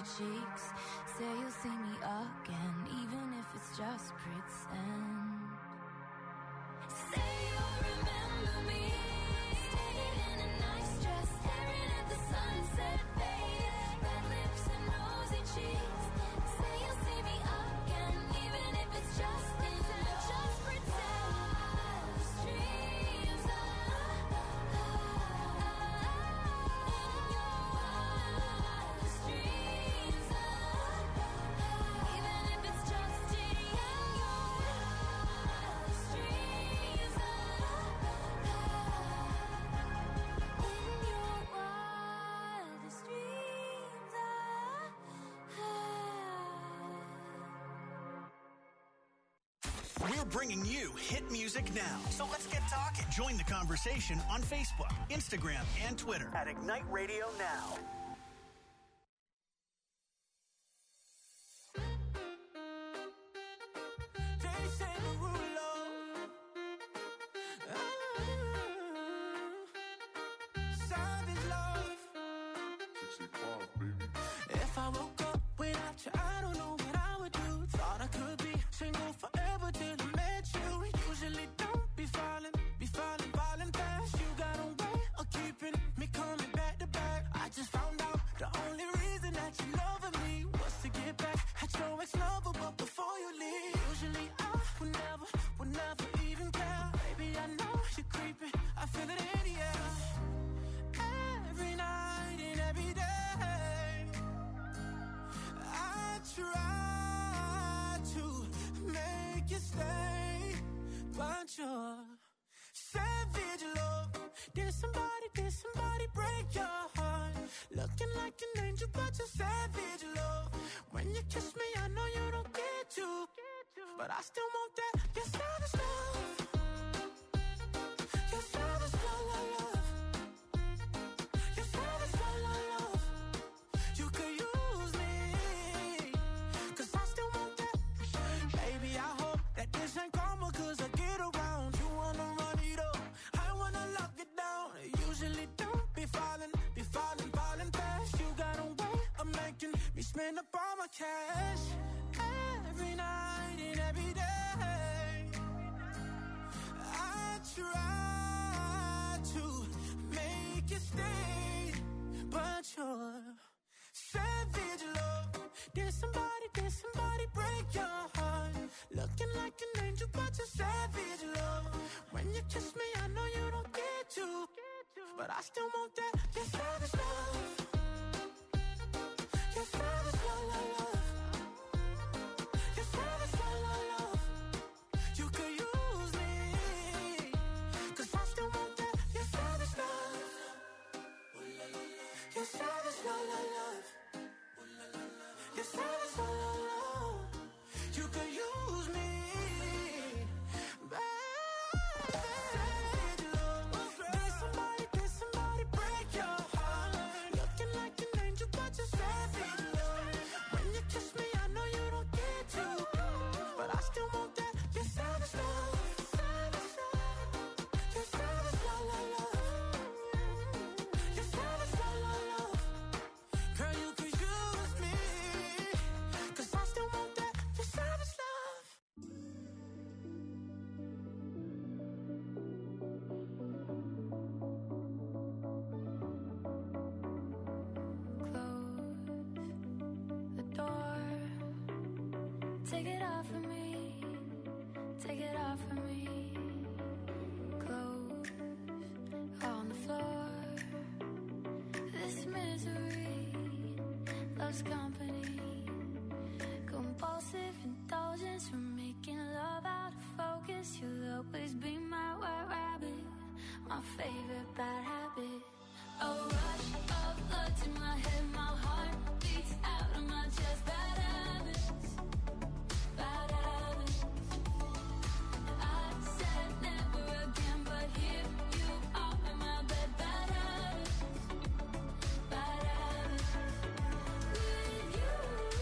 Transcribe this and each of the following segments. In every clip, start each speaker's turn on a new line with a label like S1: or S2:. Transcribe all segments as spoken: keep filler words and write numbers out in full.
S1: cheeks. Say you'll see me again, even if it's just pretend. Say you'll remember me, standing in a nice dress, staring at the sunset, babe. Red lips and rosy cheeks. Say you'll see me again, even if it's just pretend. Just pretend. Streams of
S2: bringing you hit music now. So let's get talking. Join the conversation on Facebook, Instagram, and Twitter at Ignite Radio Now.
S3: If I woke up without you, I don't know what I would do. Thought I could be single forever till I met you. Usually don't be falling, be falling, falling fast. You got a way of keeping me coming back to back. I just found out the only reason that you loving me was to get back at your ex-lover, but before you leave, usually I would never, would never even care. Baby, I know you're creeping, I feel it in the air. Every night and every day try to make you stay, but you're savage, love. Did somebody, did somebody break your heart? Looking like an angel, but you're savage, love. When you kiss me, I know you don't get to, but I still want that. You're savage, love. You're savage, love, love, love. You're savage, love, love, love. You could use me, cause I still want that. Baby, I hope that this ain't karma, cause I get around. You wanna run it up, I wanna lock it down. Usually don't be falling, be falling, falling fast. You got a way of making me spend up all my cash. Every night and every day I try to make you stay, but you're savage, love. Did somebody, did somebody break your heart? Looking like an angel, but you're savage, love. When you kiss me, I know you don't get to, but I still want that. You're savage, love. You're savage, love, love, love. You're savage, love, love, love. You could use me, cause I still want that. You're savage, love. You're savage, love, love, love. You're savage, love, love, love. You could use me, baby. Savage, love. Did somebody, did somebody break your heart? Looking like an angel, but you're savage, love. When you kiss me, I know you don't get to, but I still want that. You're savage, love. You're savage, love, love, love. You're savage, love, love, love. Girl, you could use me, cause I still want that. You're savage, love.
S1: Close the door. Take it off of me. Take it off of me. Clothes on the floor. This misery loves company. Compulsive indulgence from making love out of focus. You'll always be my white rabbit, my favorite bad habit. A rush of blood to my head, my heart beats out of my chest. Bad habits, bad habits. I said never again, but here you are in my bed. Bad habits, bad habits. With you,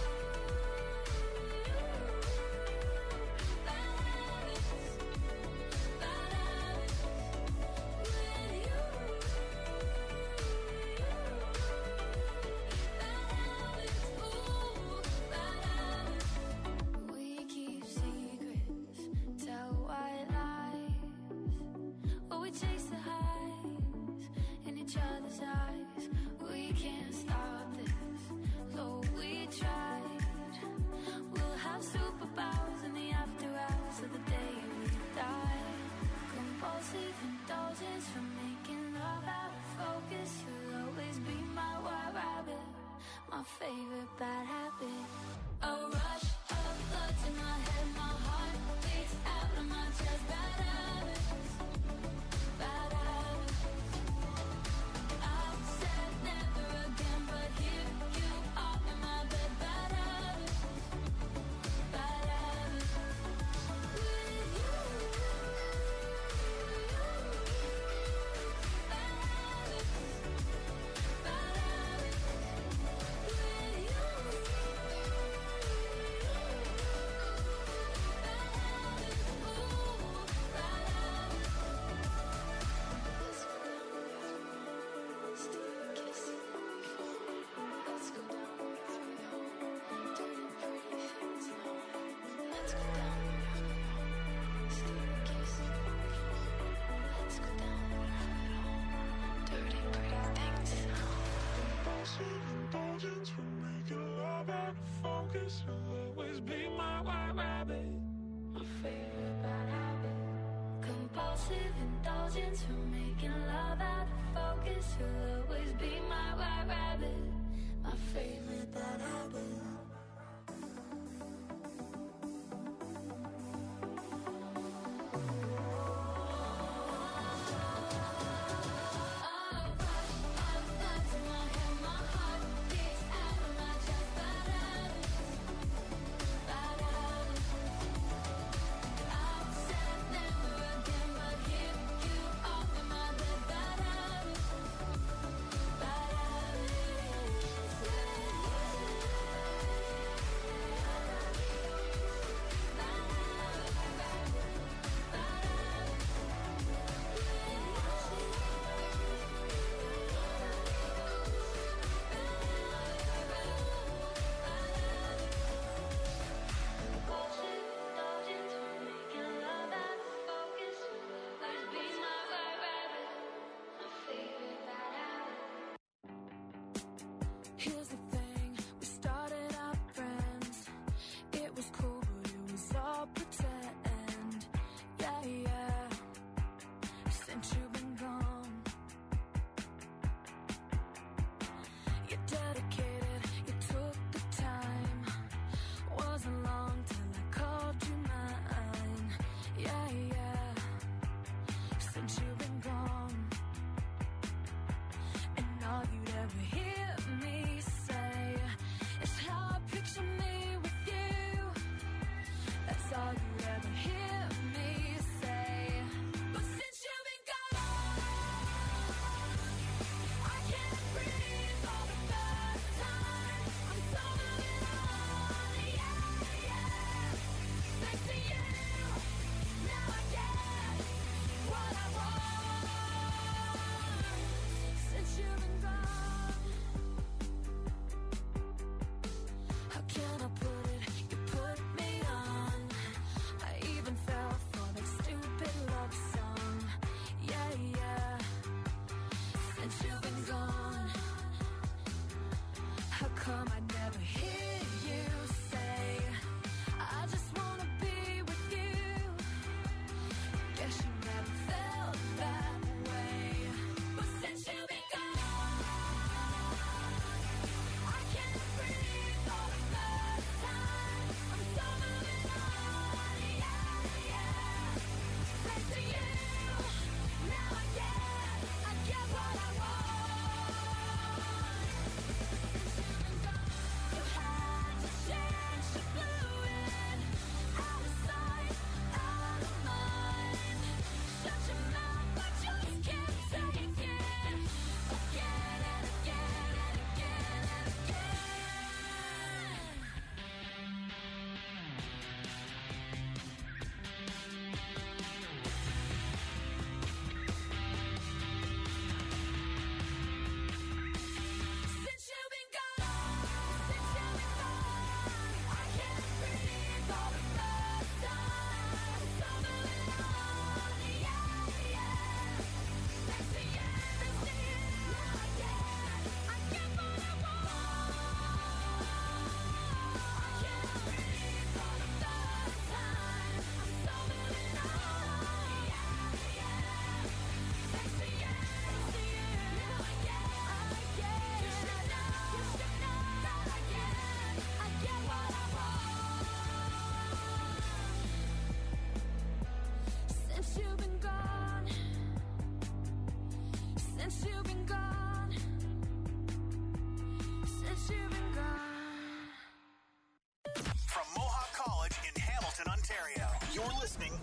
S1: bad habits, bad habits. With you, bad habits. Ooh. bad habit. A rush of blood to my head, my heart beats out of my chest. Bad habits, bad habits. I've said never again, but here you are in my bed. Bad habits, bad habits. With you, bad habits, bad habits. With you,
S3: Indulgence for making love out of focus. You'll always be my white rabbit.
S1: my favorite bad habit. Compulsive indulgence for making love out of focus. You'll always be my white rabbit. My favorite bad habit.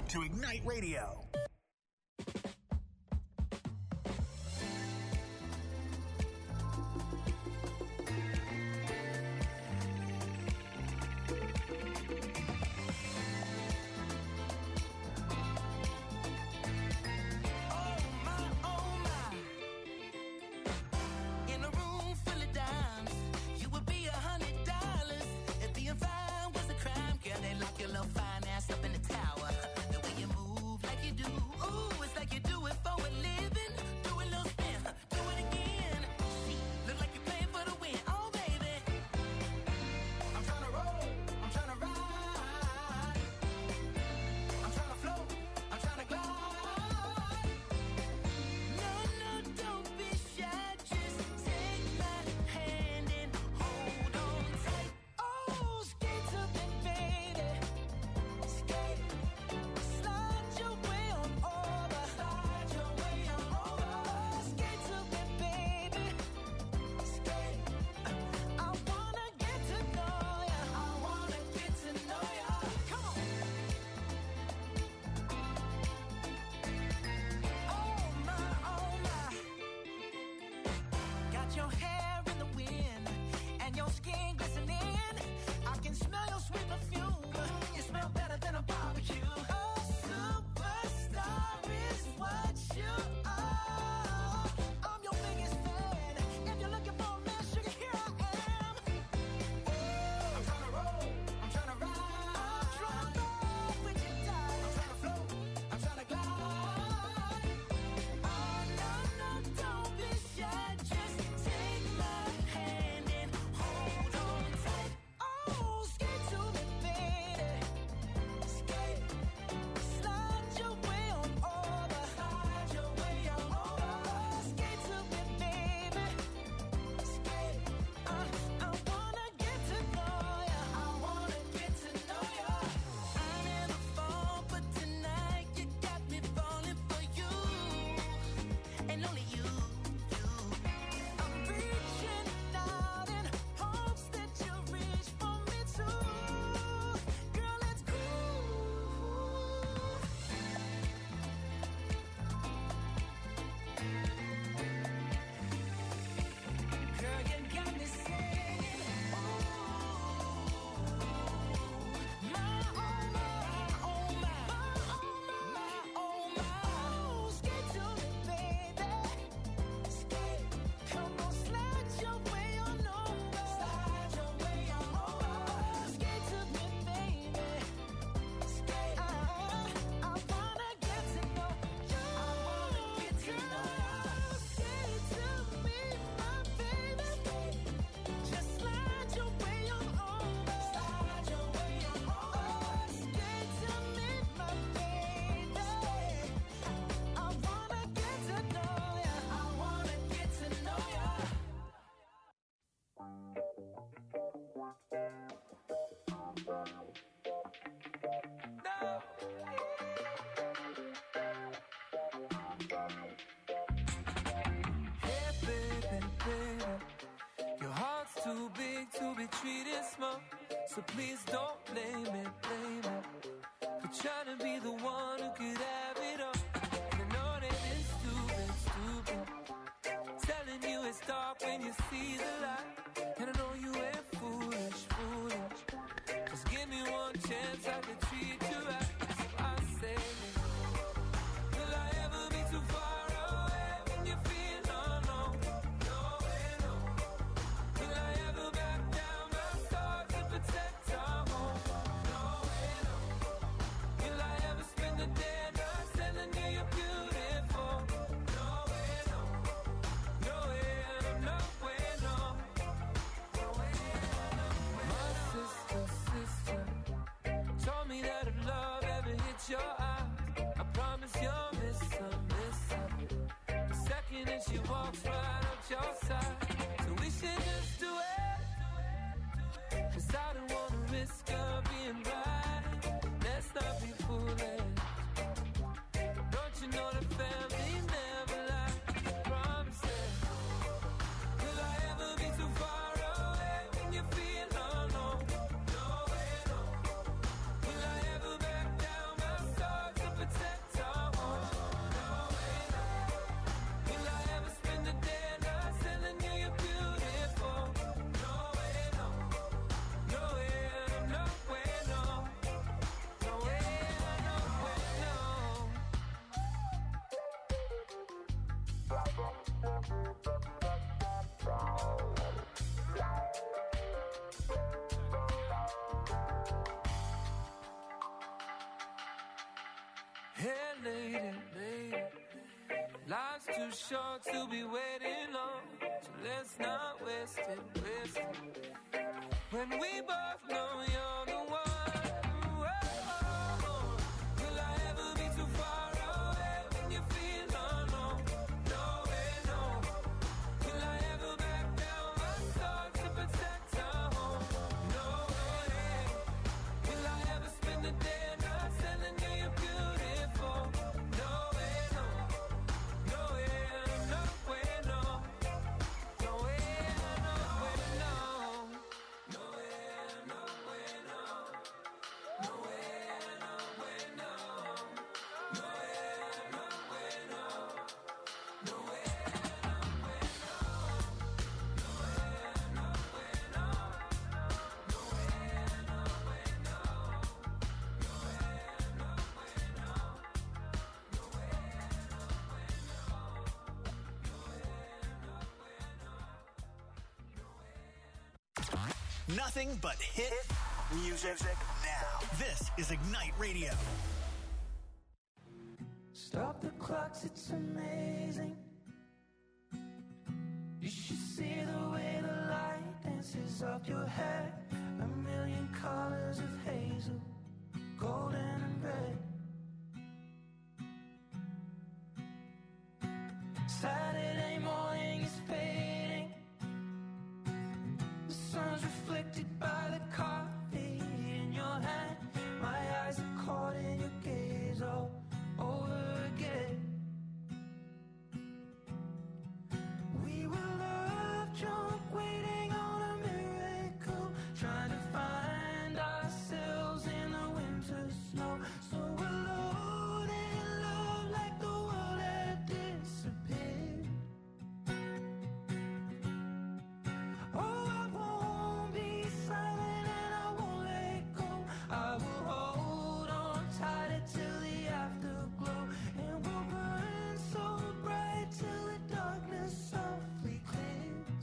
S2: to Ignite Radio.
S4: So please don't blame it, blame it for trying to be the one who could have it all. I know that it's stupid, stupid, telling you it's dark when you see the light. And I know you ain't foolish, foolish. Just give me one chance, I can treat you right. So I say, will I ever be too far away when you feel alone? No way, no. Will I ever back down my sword to protect our home? No way, no. Will I ever spend the day not telling you you're beautiful? No way, no. No way, no, no way, no. No way, no. My sister, sister told me that if love ever hits your eyes, I promise you'll miss her, miss her. The second that she walks right up your side. So we should just do it, 'cause I don't wanna risk her being right. Let's not be foolish. Don't you know the family never lies? Promise it. Will I ever be too far away when you feel alone? No way, no. Will I ever back down my sword to later, later. Life's too short to be waiting on, so let's not waste it, waste it. When we both know you're the one. Whoa, will I ever be too far away when you feel alone? No way, no. Will I ever back down my soul to protect our home? No way. Will I ever spend the day not telling you you're beautiful? No way, no. No way, no way, no. No way, no way, no. No way, no way, no. No way, no way, no. No way, no way, no. No way, no way, no. No way, no way, no. No way, no way, no. No way, no way, no. No way,
S2: Nothing but hit music now. This is Ignite Radio.
S3: Stop the clocks, it's amazing. You should see the way the light dances up your hair. A million colors of hazel, golden and red. Saturday morning is fading. The sun's reflected by the coffee in your hand. My eyes are caught in your gaze all over again. We were love drunk, waiting on a miracle, trying to find ourselves in the winter snow. So alone in love, like the world had disappeared. Oh, I won't be silent and I won't let go. I will hold on tighter till the afterglow, and we'll burn so bright till the darkness softly clears.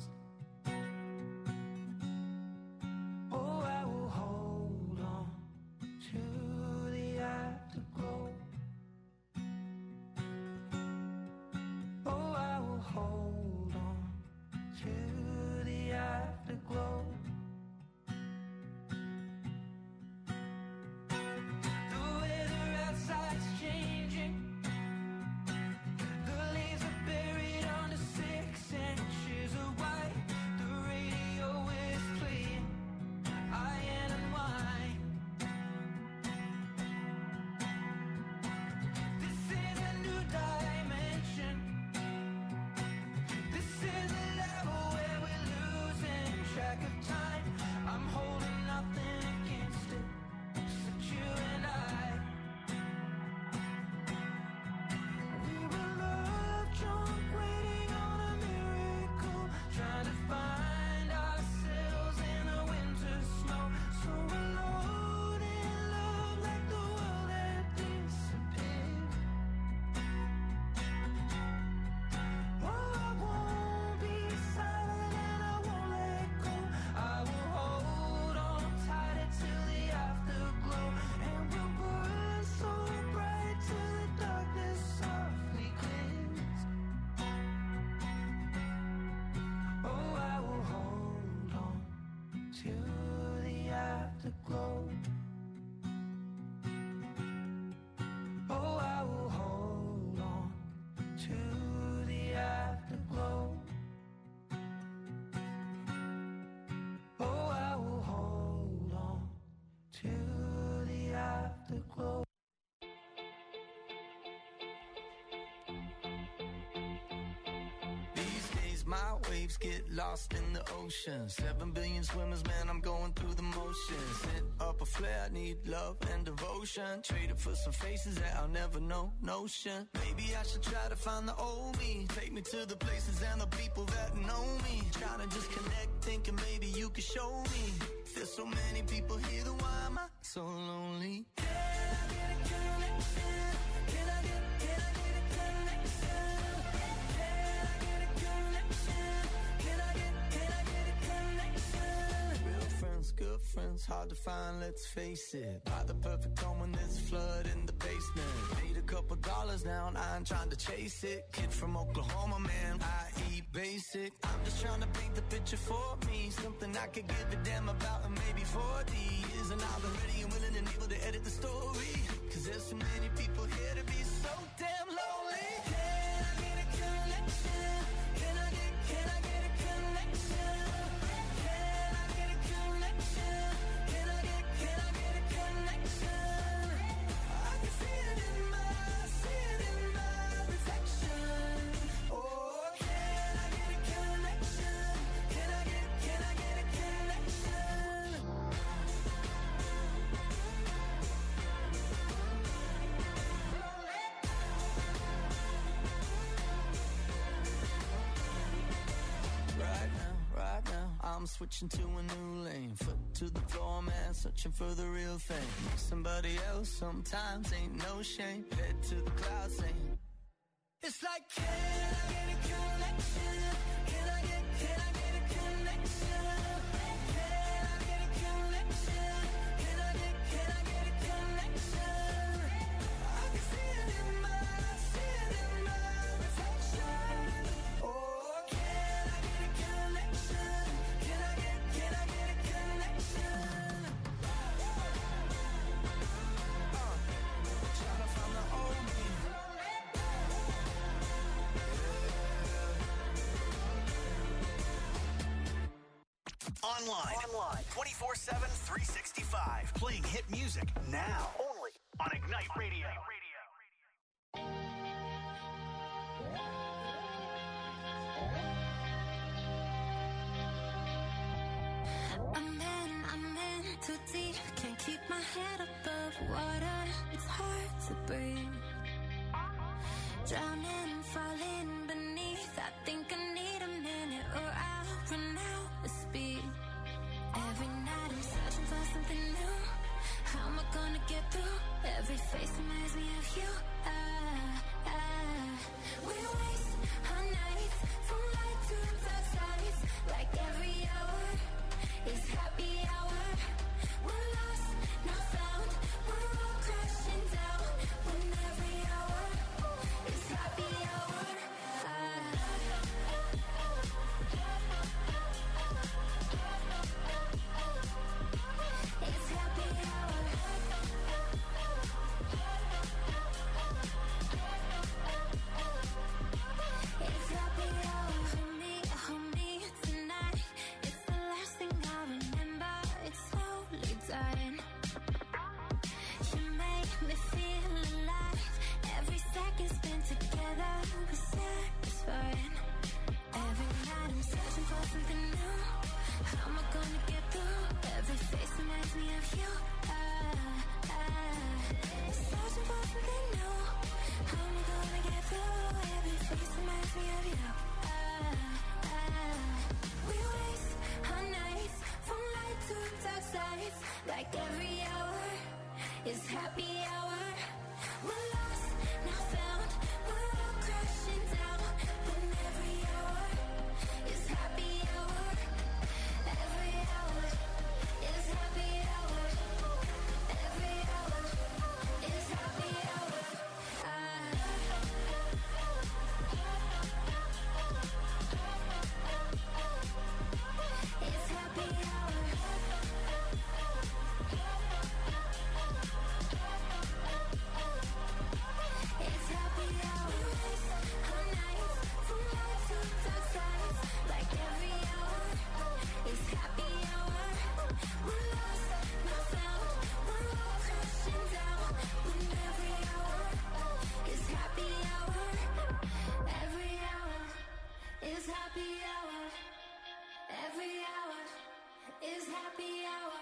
S3: Oh, I will hold on to the afterglow. Oh, I will hold on to the afterglow. The weather outside's changing. The leaves are buried under six inches of white. The radio is playing Iron and Wine. This is a new dimension. This is a level where we're losing track of time. I'm holding nothing against it, except you and I. We were love drunk, waiting on a miracle, trying to find ourselves in the winter snow. So alone in love, like the world had disappeared. Oh, I won't be silent and I won't let go. I will hold on tighter till the afterglow, and we'll burn so bright till the darkness softly clears. Oh, I will hold on to the afterglow. Oh, I will hold on to the afterglow. Oh, I will hold on to the afterglow.
S5: These days my waves get lost in the ocean. Seven billion swimmers, man, I'm going through the motions. Lit up a flare, need love and devotion. Trade it for some faces that I'll never know, notion. Maybe I should try to find the old me. Take me to the places and the people that know me. Trying to just connect, thinking maybe you could show me. There's so many people here, then why am I so lonely? Can I get a connection? Can I get, can I get a connection? Can I get a connection? Can I get, can I get a connection? Real friends, good girlfriend's hard to find, let's face it. Buy the perfect home when there's a flood in the basement. Made a couple dollars now and I ain't trying to chase it. Kid from Oklahoma, man, I eat basic. I'm just trying to paint the picture for me, something I could give a damn about in maybe forty years. And I'll be ready and willing and able to edit the story, cause there's so many people here to be so damn lonely. Can I get a connection? Can I get, can I get a connection? Can I get a connection? Can I get, can I get a connection? I can see it in my, see it in my reflection. Oh, can I get a connection? Can I get, can I get a connection? Right now, right now, I'm switching to a new lane. Foot to the floor, man, searching for the real thing. Somebody else sometimes ain't no shame. Head to the clouds saying, it's like, can I get a connection? Can I get, can I get a connection? Can I get a connection? Can I get, can I get a connection? I can see it in my, see it in my reflection. Oh, can I get a connection? Can I get, can I get a connection? Uh, trying to find the old me.
S2: Online. Online. twenty-four seven, three sixty-five. Playing hit music now. Only on Ignite Radio.
S1: I'm in, I'm in too deep. Can't keep my head above water. It's hard to breathe. Drowning, falling beneath. I think I need a minute or I'll run out of speed. Every night I'm searching for something new. How am I gonna get through? Every face reminds me of you. Ah, ah. We waste our nights from light to dark sides. Like every hour is happy hour. We're lost, not found. We're all crashing down. When every hour is happy hour. Ah. It's happy hour. It's happy hour. Hold me, hold me tonight. It's the last thing I remember. It's slowly dying. You make me feel alive. Every second spent together was satisfying. Every night I'm searching for something new. How am I gonna get through? Every face reminds me of you. Ah, ah. Searching for something new. How am I gonna get through? Every face reminds me of you. Ah, ah. We waste our nights from light to dark sides. Like every hour is happy hour. We're lost, now found. We're all crashing down. When every hour is happy hour. Every hour is happy hour. Every hour is happy hour. Ah. It's happy hour. It's happy hour. Our nights from light to dark sides. Like every hour is happy hour. We're lost, not found. We're all crashing down. When every hour is happy hour. Every hour is happy hour. Every hour is happy hour.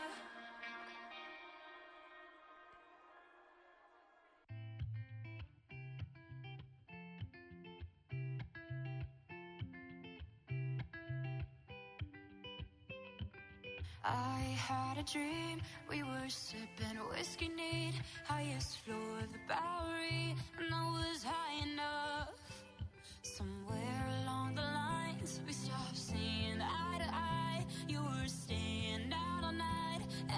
S6: I had a dream, we were sipping whiskey neat, highest floor of the Bowery, and I was high enough. Somewhere along the lines, we stopped seeing eye to eye. You were staying out all night,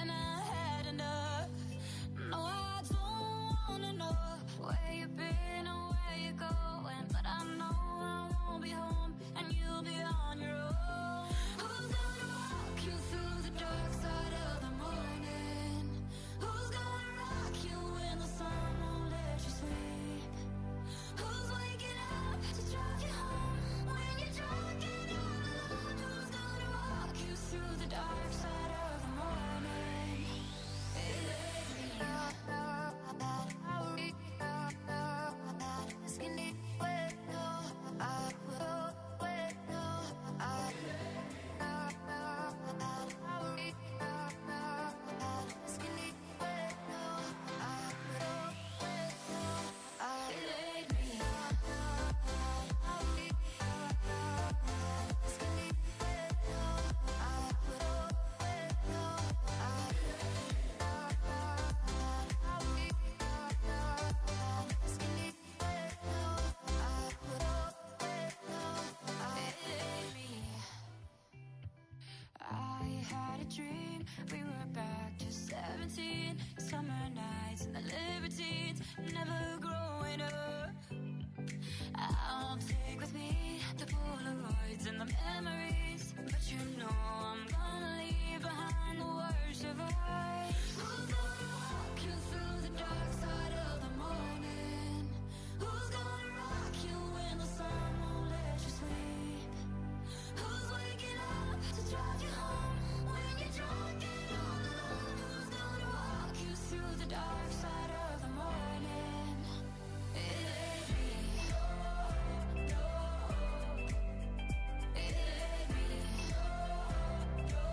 S6: summer nights and the libertines, never growing up. I'll take with me the Polaroids and the memories, but you know I'm gonna leave behind the worst of us. Who's gonna walk you through the dark side of the morning? Who's gonna rock you when the sun won't let you sleep? Who's waking up to drive you home when you're drunk and all alone? Who's gonna walk you through the dark side of the morning? It ain't me. No, no. It ain't me. No, no.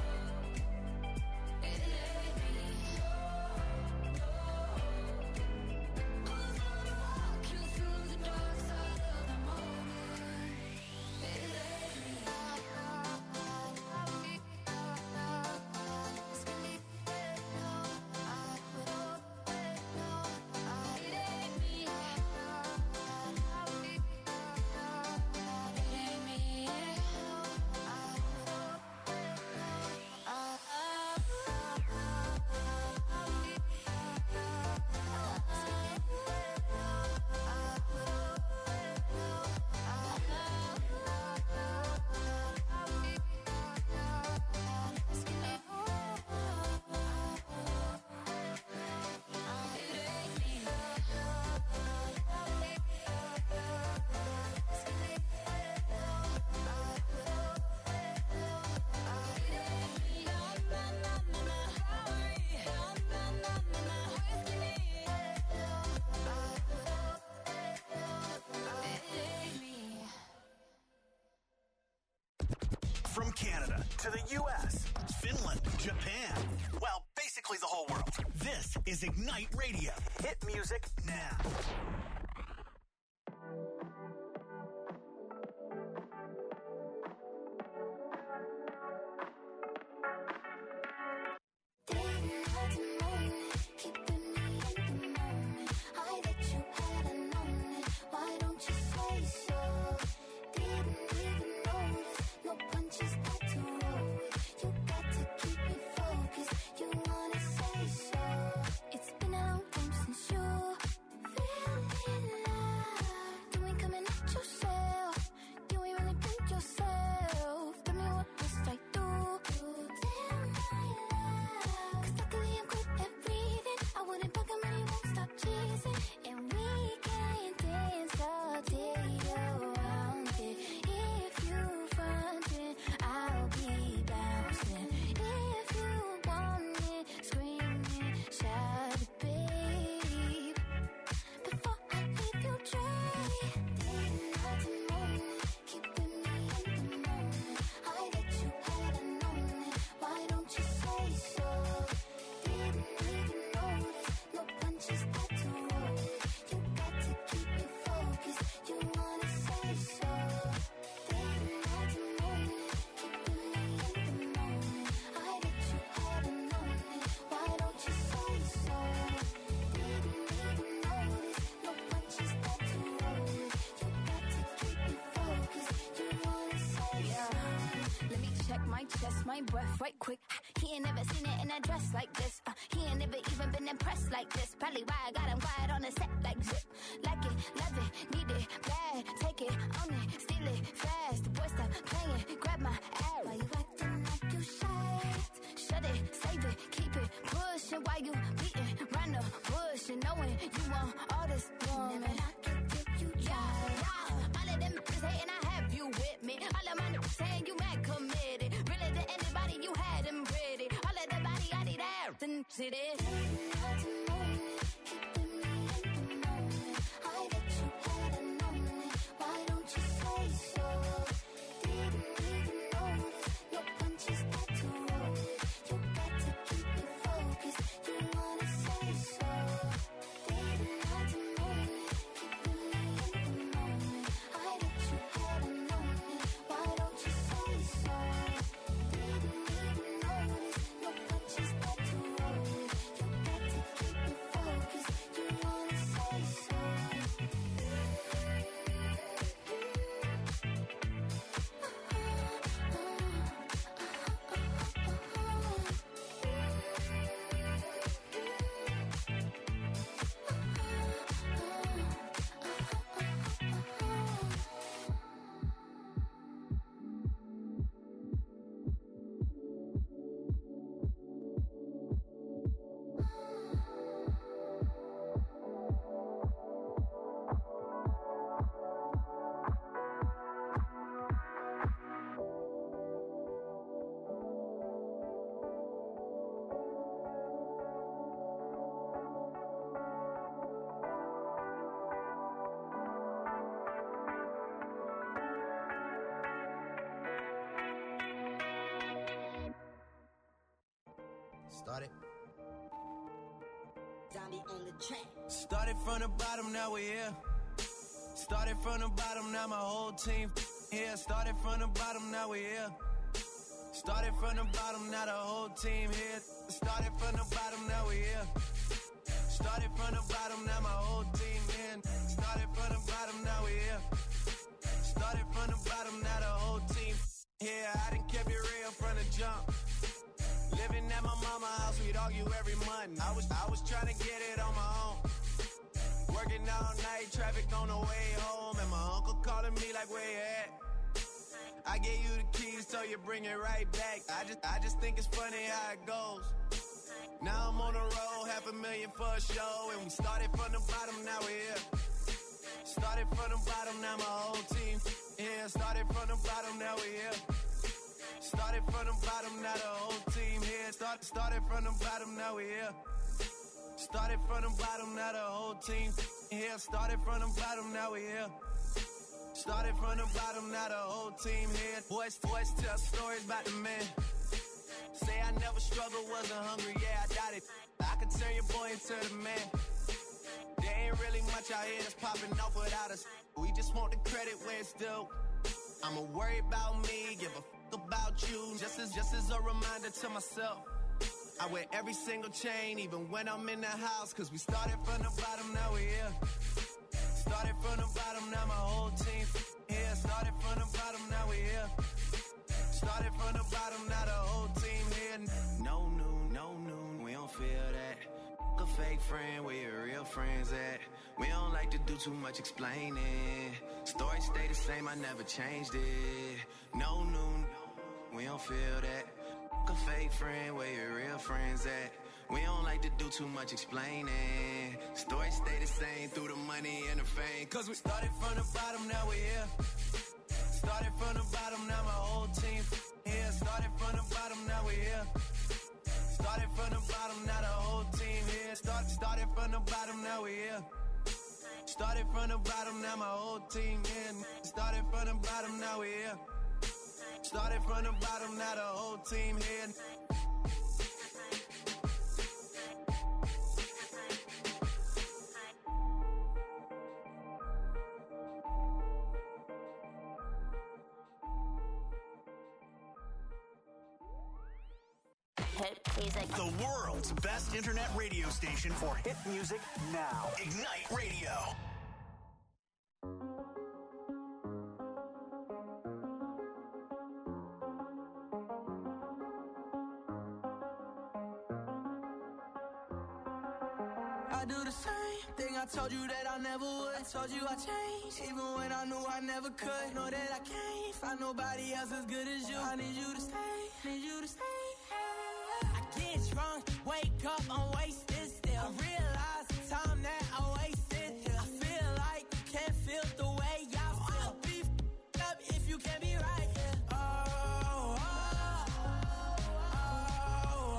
S6: It ain't me. No, no. Who's gonna walk you through the dark side of the morning? It ain't me.
S2: From Canada to the U S, Finland, Japan, well, basically the whole world. This is Ignite Radio. Hit music now.
S1: It's been a long time since you fell in love. You ain't coming at yourself. You ain't really been yourself. Tell me what must I do to tell my love? 'Cause luckily I'm good at reading. I wouldn't bug him and he won't stop teasing. And we can dance all day around it. If you frontin', I'll be bouncing. If you want it, screaming, shout it, babe. Before I leave you dry, day and night and morning, keeping me in the moment. I that you hadn't known it. Why don't you say so? Didn't even notice. No punches had to roll it. You got to keep me focused. You wanna say so? Day and night and morning, keeping me in the moment. I that you hadn't known it. Why don't you say so? Didn't even notice. No punches had to roll it. You got to keep me focused. You wanna say so?
S7: Let me check my chest, my breath right quick. He ain't never seen it in a dress like this. Uh, he ain't never even been impressed like this. Probably why I got him quiet on the set like zip. Like it, love it, need it, bad. Take it, own it, steal it, fast. The boy stop playing, grab my ass.
S1: Why you acting like you shy?
S7: Shut it, save it, keep it pushing while you beating round the bush and knowing you want all this woman.
S1: Never knock it till you
S7: Yeah,
S1: try.
S7: yeah. All of them bitches hating, I have you with me. All of my niggas saying you mad committed. Really to anybody, you had them pretty. All of the body, I need ass and shit it.
S1: Day and night and morning, keeping me in the moment. I that you hadn't known it. Why don't you say so? Didn't even notice. No punches had to roll it. You got to keep me focused. You wanna say so? Day and night and morning, keeping me in the moment. I that you hadn't known it. Why don't you say so? Didn't even notice. No punches had to roll it. You got to keep me
S8: Started.
S9: Zombie on the track.
S5: Started from the bottom, now we're here. Started from the bottom, now my whole team here. Started from the bottom, now we're here. Started from the bottom, now the whole team here. Started from the bottom, now we're here. Started from the bottom, now my whole team in. Started from the bottom, now we're here. Started from the bottom, now the whole team here. I done kept it real from the jump. Living at my mama's house, we'd argue every month. I was, I was trying to get it on my own. Working all night, traffic on the way home, and my uncle calling me like, where you at? I gave you the keys, so you bring it right back. I just, I just think it's funny how it goes. Now I'm on the road, half a million for a show, and we started from the bottom, now we're here. Started from the bottom, now my whole team here. Started from the bottom, now we're here. Started from the bottom, now the whole team here. Start, started from the bottom, now we're here. Started from the bottom, now the whole team here. Started from the bottom, now we're here. Started from the bottom, now the whole team here. Boys, boys tell stories about the man. Say I never struggled, wasn't hungry, yeah, I doubt it. I could turn your boy into the man. There ain't really much out here that's popping off without us. We just want the credit where it's due. I'ma worry about me, give a fuck about you. Just as, just as a reminder to myself. I wear every single chain, even when I'm in the house. Cause we started from the bottom, now we're here. Started from the bottom, now my whole team here. Started from the bottom, now we're here. Started from the bottom, now the whole team here. No noon, no noon, we don't feel that. A fake friend, where your real friends at? We don't like to do too much explaining. Story stay the same, I never changed it. No noon, we don't feel that. A fake friend, where your real friends at? We don't like to do too much explaining. Story stay the same through the money and the fame. Cause we started from the bottom, now we're here. Started from the bottom, now my whole team here. Started from the bottom, now we're here. Started from the bottom, now the whole team here. Start, started from the bottom, now we're here. Started from the bottom, now my whole team here. Started from the bottom, now we're here. Started from the bottom, now the whole team here.
S2: Hit music. The world's best internet radio station for hit music now. Ignite Radio.
S3: I do the same thing I told you that I never would. I told you I changed, even when I knew I never could. Know that I can't find nobody else as good as you. I need you to stay, need you to stay. I get drunk, wake up, I'm wasted still. I realize the time that I wasted here. I feel like you can't feel the way I feel. I'll be f***ed up if you can't be right here. Oh, oh, oh, oh,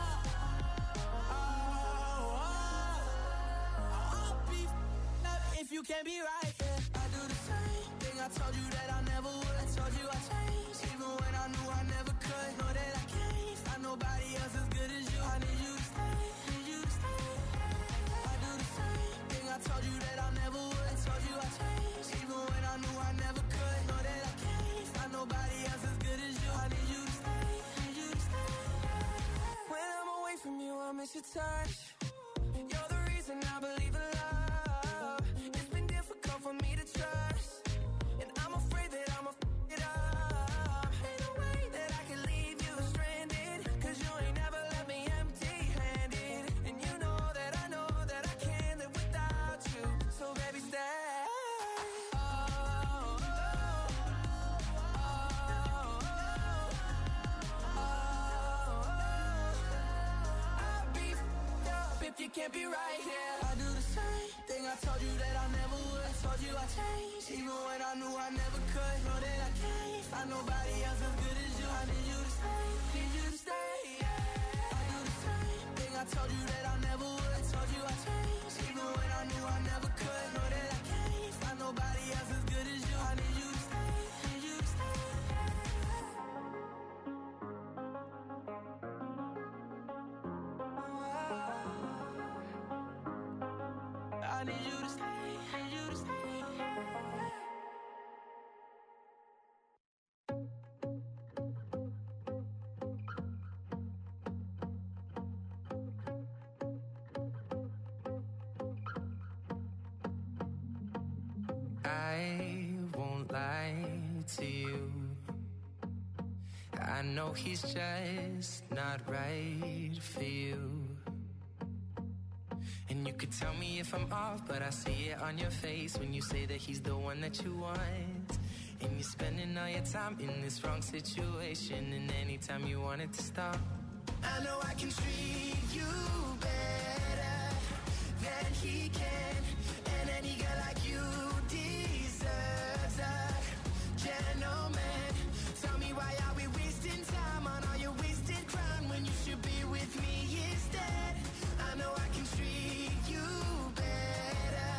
S3: oh, oh. I'll be f***ed up if you can't be right here. I do the same thing I told you that I never would. I told you I changed, even when I knew I never could. Know that I can't find nobody else as good as you. I need you to stay, need you to stay. I do the same thing I told you that I never would. I told you I changed, even when I knew I never could. Know that I can't find nobody else as good as you. I need you to stay, need you to stay. When I'm away from you, I miss your touch. You're the reason I believe in love. It's been difficult for me to trust, and I'm afraid that I'ma f*** it up. Ain't no way that I can leave you stranded, cause you ain't never left me empty-handed. And you know that I know that I can't live without you. So baby, stay. Oh, oh, oh, oh, oh. I'll be f***ed up if you can't be right here. I do the same thing I told you that I never would. I told you I changed, even when I knew I never could. Know that I can't find nobody else as good as you. I need you to stay, need you to stay. I do the same thing I told you that I never would. I told you I changed, even when I knew I never could. Know that I can't find nobody else as good as you. I need you to stay, need you to stay. I need you to stay, need you to stay.
S8: I won't lie to you. I know he's just not right for you. And you could tell me if I'm off, but I see it on your face when you say that he's the one that you want. And you're spending all your time in this wrong situation, and anytime you want it to stop,
S5: I know I can treat you better than he can. And any girl like you deserves a gentleman. Tell me, why are we wasting time on all your wasted crown when you should be with me instead? I know I can treat you better,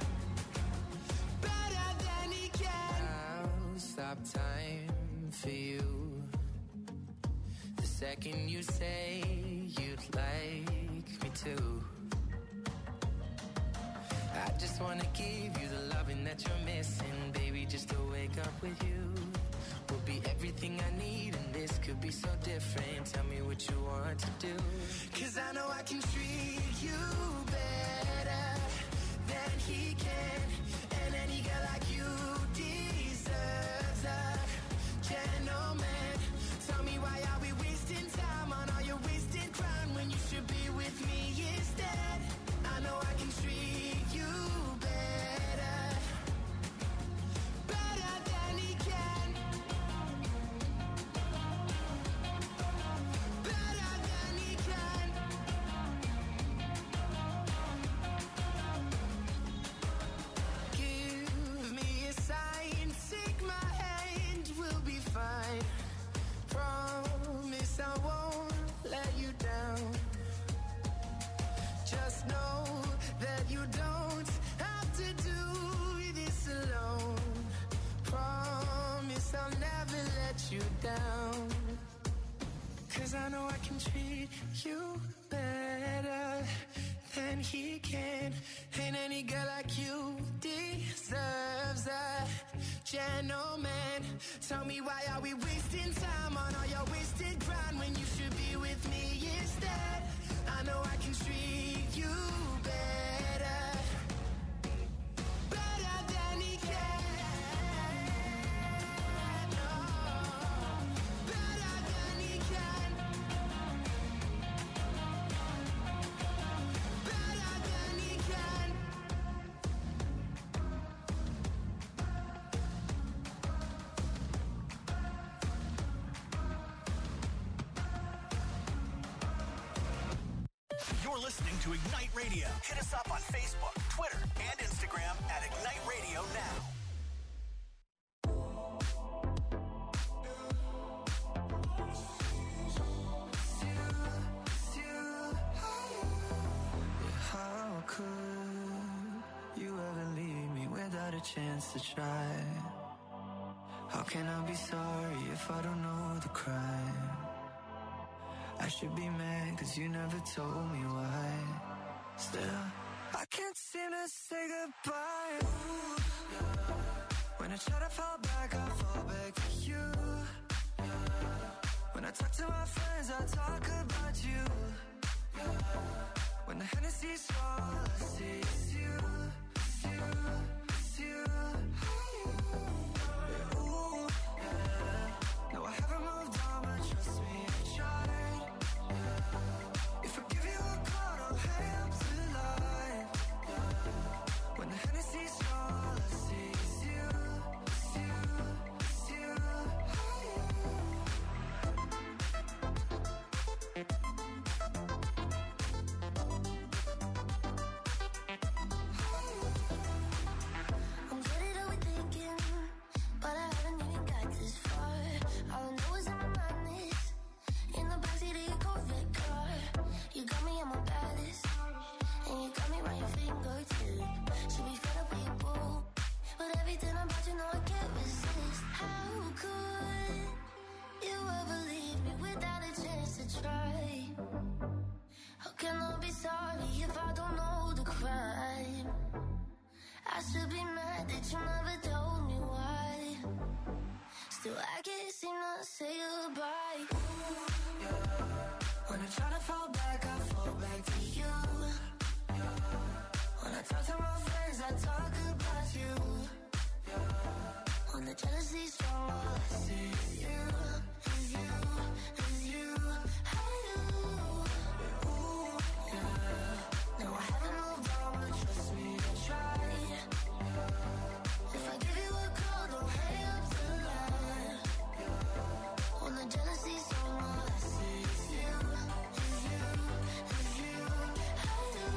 S5: better than he can.
S8: I'll stop time for you the second you say you'd like me to. I just wanna give you the loving that you're missing, baby. Just to wake up with you will be everything I need, and this could be so different. Tell me what you want to do,
S5: 'cause I know I can treat you better than he can. And any girl like you deserves a gentleman. Tell me, why are we wasting time on all your wasted crown when you should be with me instead? I know I can treat you better, better than he can, better than he can. Give me a sign, take my hand, we'll be fine. Promise I won't let you down. Just know that you don't have to do this alone. Promise I'll never let you down. 'Cause I know I can treat you better than he can. And any girl like you deserves a gentleman. Tell me, why are we wasting time on all your wasted grind when you should be with me instead? I know I can treat you better, better than he can. Oh, better than he can, better than he can.
S2: You're listening to Ignite Radio. Hit us up on Facebook, Twitter, and Instagram at Ignite Radio Now.
S5: How could you ever leave me without a chance to try? How can I be sorry if I don't know the crime? I should be mad 'cause you never told me why. Still, I can't seem to say goodbye. Ooh, yeah. When I try to fall back, I fall back to you. Yeah. When I talk to my friends, I talk about you. Yeah. When the Hennessy's all I see is you, it's you, it's you. Yeah, ooh, yeah. No, I haven't moved on, but trust me, I've tried. Yeah. If I give you a call, I'll hang up to the line. Yeah. When the Hennessy's all I see is you, it's you, it's you.
S1: I'm good at overthinking, but I haven't even got this far. All I know is I'm a madness in the backseat of your Corvette car. You got me on my baddest, and you got me round your fingertip. Should be fed up with your boo, but everything about you know I can't resist. How could you ever leave me without a chance to try? How can I be sorry if I don't know
S9: the crime. I should be mad that you never told me why. Still I can't seem to say goodbye. Ooh, yeah. When I try to fall back, I fall back to you. Yeah. When I talk to my friends, I talk about you. Yeah. When the jealousy's strong, all I see is you, is you, is you. I do. Ooh, yeah. No, I haven't moved on, but trust me, I tried. Yeah. If I give you a call, don't hang up the line. Yeah. When the jealousy's strong, all I see is you, is you, is you. I do.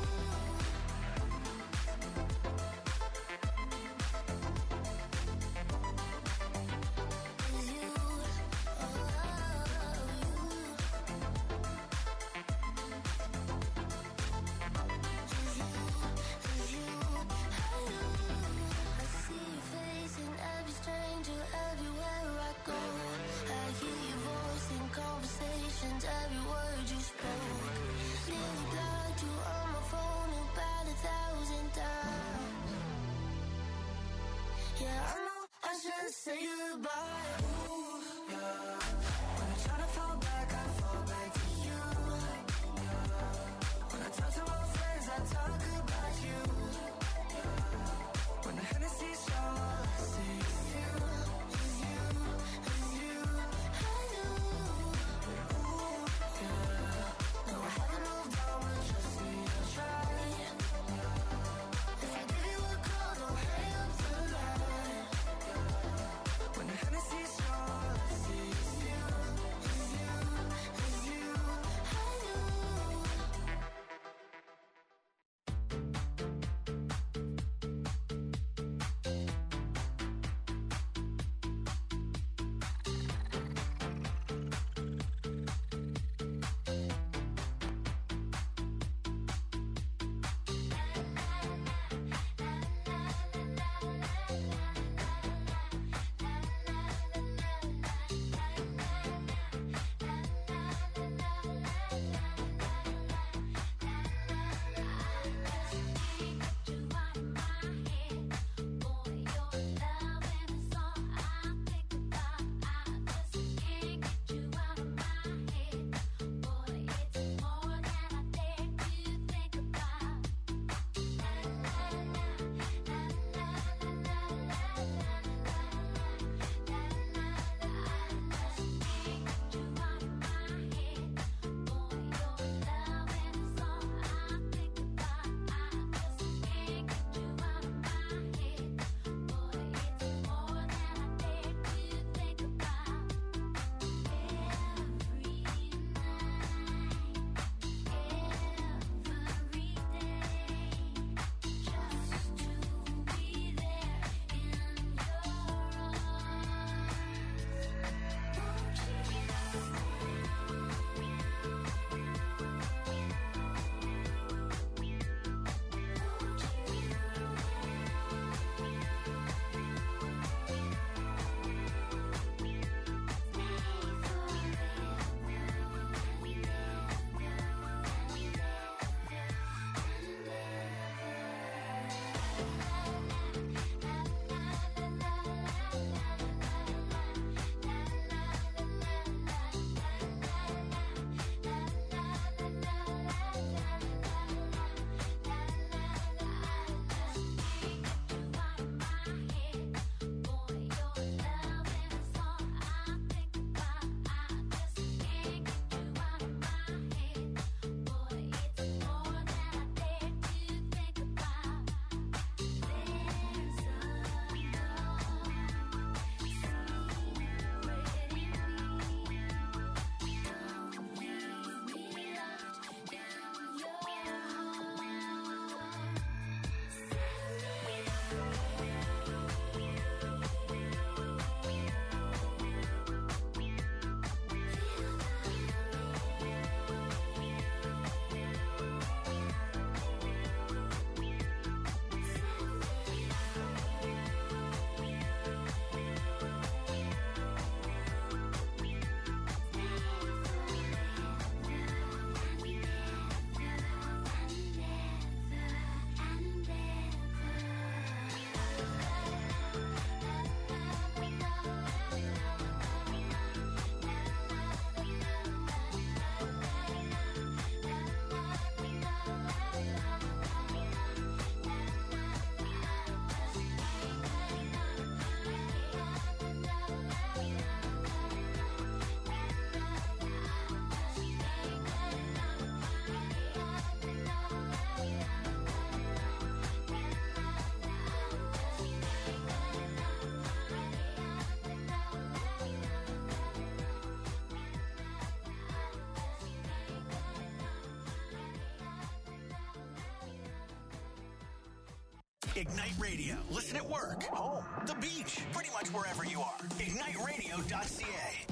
S9: Every word you spoke, nearly blocked you on my phone about a thousand times. Yeah, I know I should say goodbye. Ooh, yeah. When I try to fall back, I fall back to you. Yeah. When I talk to my friends, I talk about you. Yeah. When the Hennessy's strong, all I see is you, is you, is you. I do. No, I haven't moved on, but trust me, I'll try. If I give you a call, don't hang up the line. When the Hennessy
S2: Ignite Radio. Listen at work, home, the beach, pretty much wherever you are. ignite radio dot c a.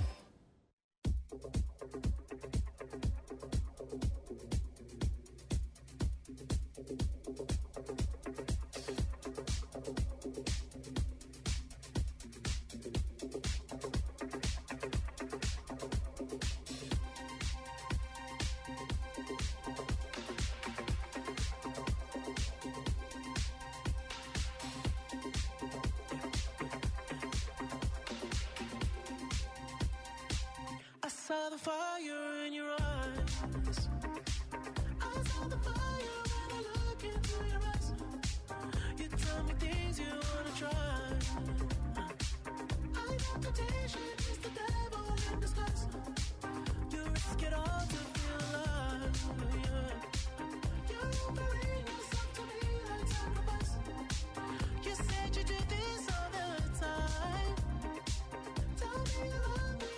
S3: Saw the fire in your eyes. I saw the fire when I look into your eyes. You tell me things you wanna try. I know temptation is the devil in disguise. You risk it all to feel alive. Yeah. You're offering yourself to me like sacrifice. You said you do this all the time. Tell me you love me.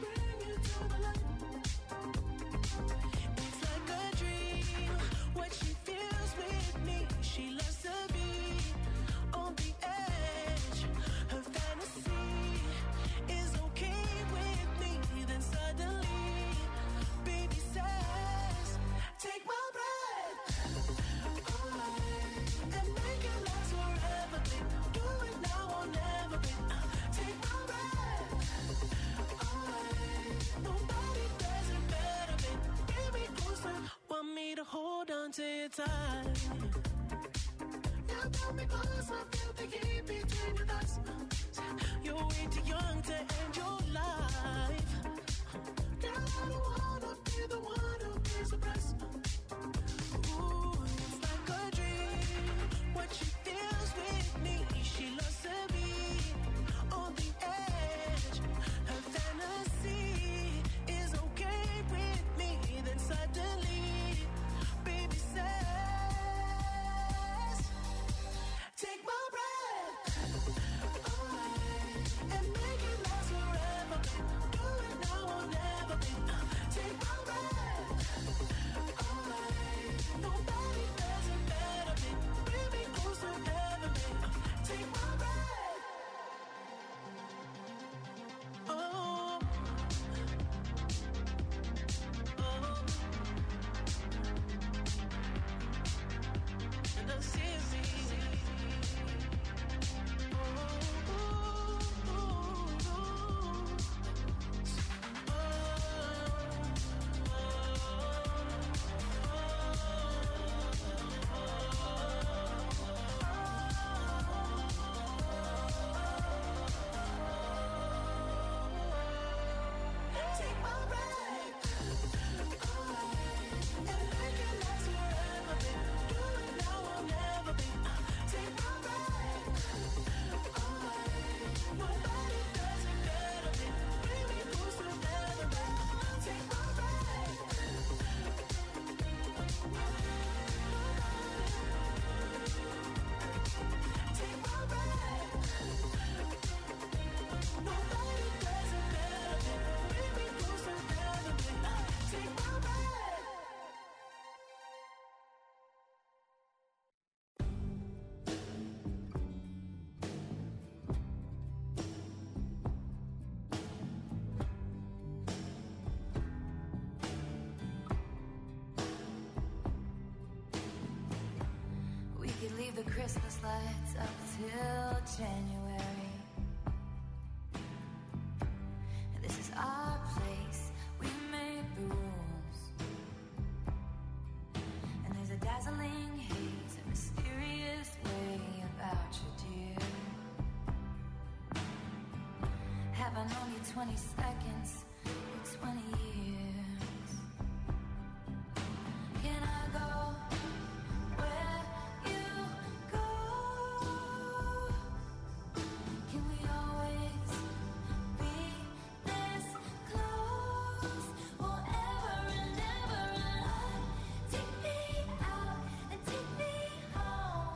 S3: It's like a dream, what she feels with me. She loves to be on the edge. Her fantasy is okay with me. Then suddenly, baby says, take my breath away and make it last forever, babe. Do it now or never, babe. Take my breath away. Nobody does it better, babe. Bring me closer. Want me to hold on to your tight. You got me close. I feel the heat between your thighs. You're way too young to end your life. Girl, I don't wanna be the one who pays the price. Ooh, it's like a dream. What she feels with me. She loves to be on the edge. Her fantasy is okay with me. Then suddenly, baby says, take my breath away and make it last forever, babe. Do it now or never, babe. Take my breath away. Nobody does it better, babe. Bring me closer ever, babe. Take my breath. Oh. Oh. And I see it. Take my breath away and make it last forever, babe. Do it now or never, babe. Take my breath away. Nobody does it better, babe. Bring me closer ever, babe. Take my breath. Take my breath. Nobody does it better, babe. Bring me closer ever, babe. Take my breath.
S6: We could leave the Christmas lights up till January. And this is our place. We made the rules. And there's a dazzling haze, a mysterious way about you, dear. Have I known you twenty seconds or twenty years? Can I go where you go? Can we always be this close? Forever and ever and on. Take me out and take me home.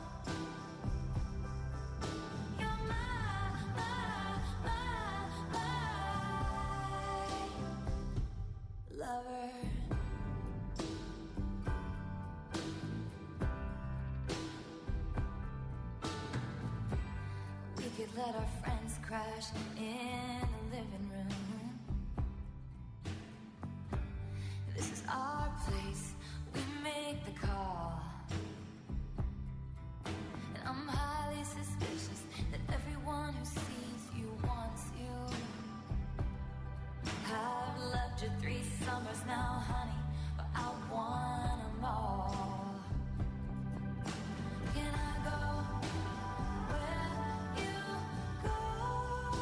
S6: You're my, my, my, my let our friends crash in the living room. This is our place, we make the call. And I'm highly suspicious that everyone who sees you wants you. I've loved you three summers now, honey, but I want them all. Can I go where you go?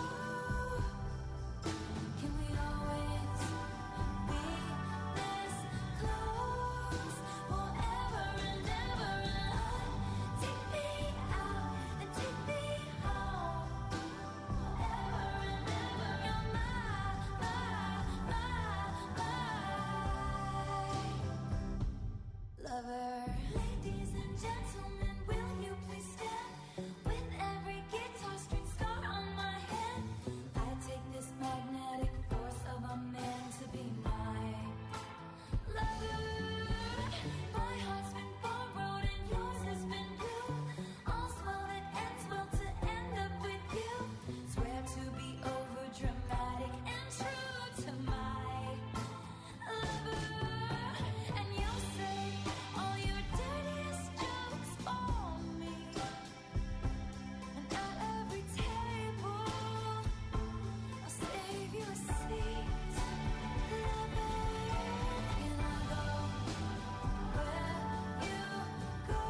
S6: Can we always be this close? Forever and ever and on. Take me out and take me home. Forever and ever, you're my, my, my, my lover. Ladies and gentlemen, will you please stand? With every guitar string scar on my head, I take this magnetic force of a man to be my lover. My heart's been borrowed and yours has been blue. All's well that ends well to end up with you. Swear to be over dramatic and true to my lover. And you'll say all your dirtiest jokes for me. And at every table, I'll save you a seat. Lover, can I go where you go?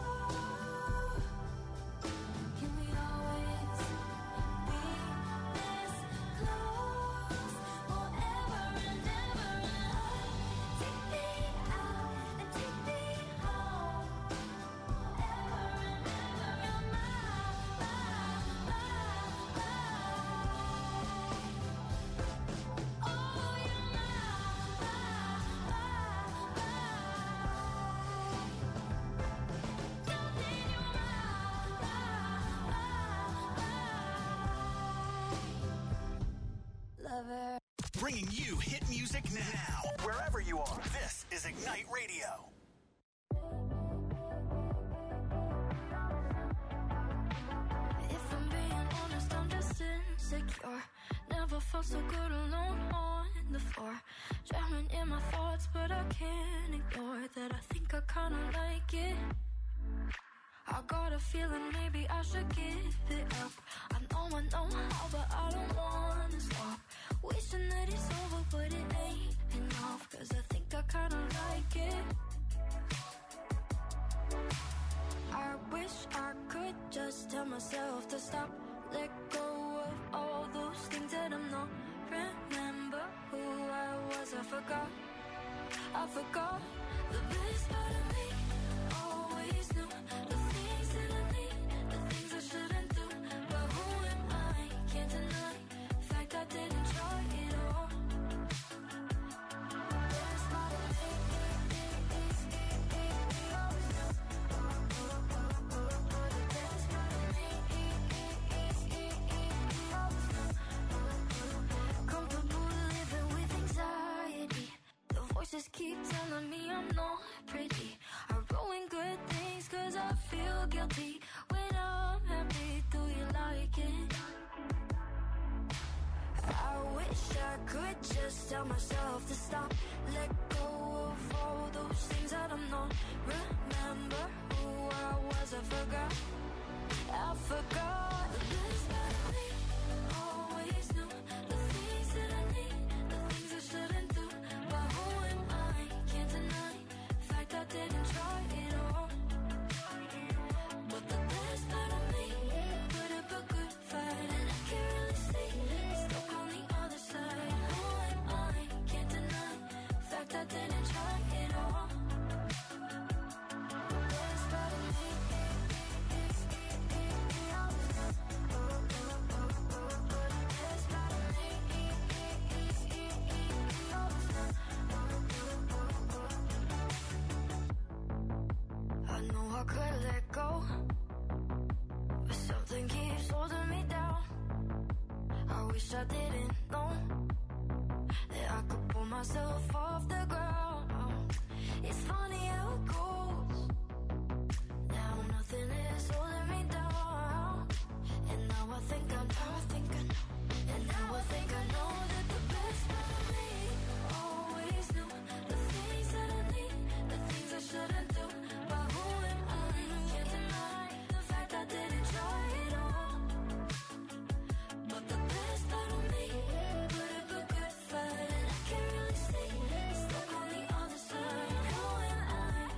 S6: Can we always be this close? Forever and ever and on. Take me out and take me home. Forever and ever, you're my, my, my, my. Oh, you're my, my, my, my. Darling, you're my, my, my, my. Lover.
S2: Bringing you hit music now. Wherever you are, this is Ignite Radio.
S1: If I'm being honest, I'm just insecure. Never felt so good alone on the floor. Drowning in my thoughts, but I can't ignore that I think I kinda like it. I got a feeling maybe I should give it up. I know I know how, but I don't wanna stop. Wishing that it's over, but it ain't enough. Cause I think I kinda like it. I wish I could just tell myself to stop. Let go of all those things that I'm not. Remember who I was, I forgot. I forgot the best part of me. Always knew the things that I need, the things I shouldn't do. But who am I? Can't deny the fact I didn't try it all. Best part of me. Best part of me. Comfortable living with anxiety. The voices keep telling me I'm not pretty. I ruin good things cause I feel guilty. When I'm happy, do you like it? I wish I could just tell myself to stop. Let go of all those things that I'm not. Remember who I was, I forgot. I forgot the best part of me. Always knew the things that I need, the things I shouldn't do. But who am I? Can't deny the fact I didn't try it all. But the best part of me put up a good fight, and I can't really see it's stuck on the other side. Who am I? Can't deny the fact I didn't try it all. Best part of me. Best part of me. I know I could let go, but something keeps holding me down. I wish I didn't know that I could pull myself off the ground. It's funny